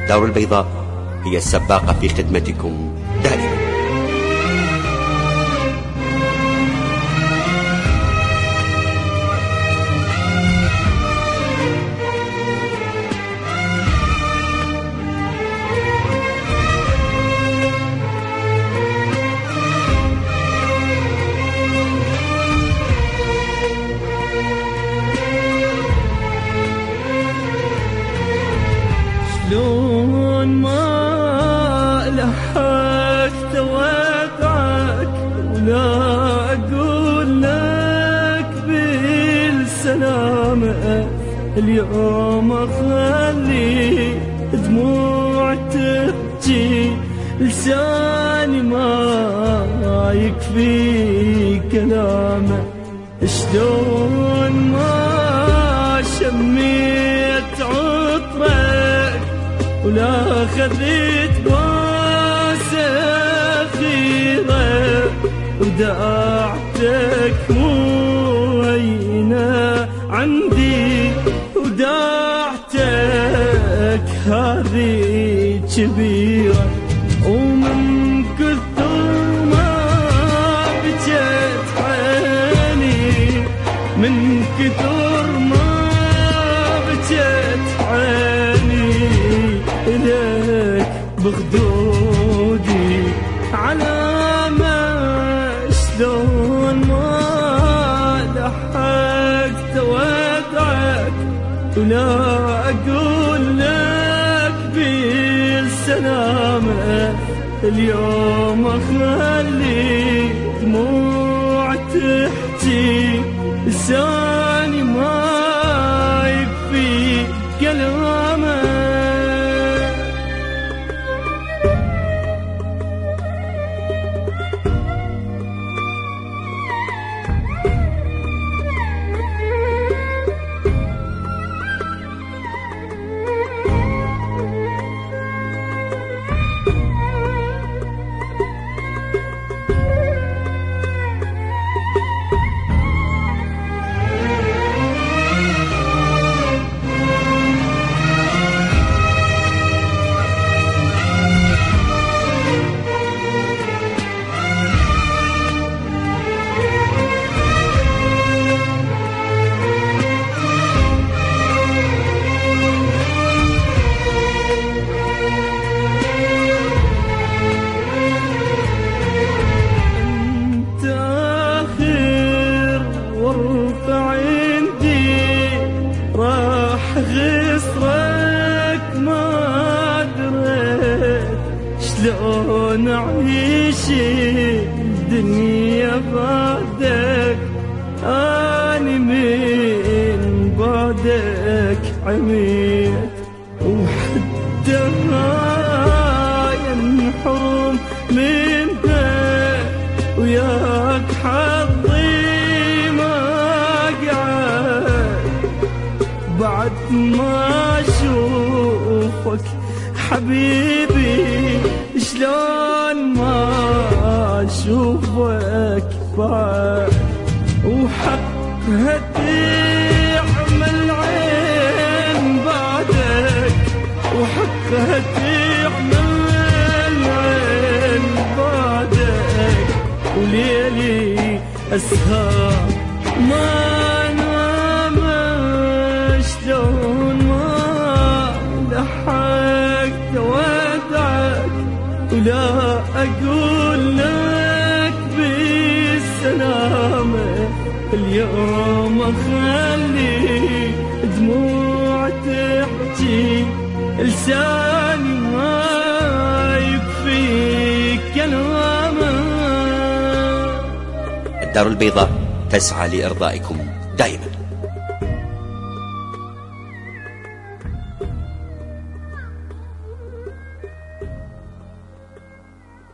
الدار البيضاء هي السباقة في خدمتكم دائما. شلون ما لحقت ودعك ولا أقول لك بالسلامة، اليوم أخلي دموع تبكي لساني ما يكفي كلامه. شلون ما شميت عطرك ولا خذيت بوسة أخيرة وداعتك مو هينة عندي، وداعتك هذه كبيرة. ومن كثر ما بجت عيني، من كثر ما بجت عيني إليك بخدودي على ما شلون ما لحقت ودعك ولا أقول لك بالسلامة، اليوم أخلي دموع تحكي لساني ما يكفي كلامه. غصرك ما دريت شلون أعيش الدنيا بعدك، أني من بعدك عميت وحتى ينحرم منها وياك حظي ما قعد بعد ما أشوفك حبيبي، شلون ما أشوفك بعد وحقها تعمل عين بعدك، وحقها تعمل عين بعدك، وليلي أسهر ما شلون ما لحقت ودعك ولا أقول لك بالسلامة، اليوم أخلي دموع تحكي لساني ما يكفي كلامه. الدار البيضاء تسعى لإرضائكم دائما.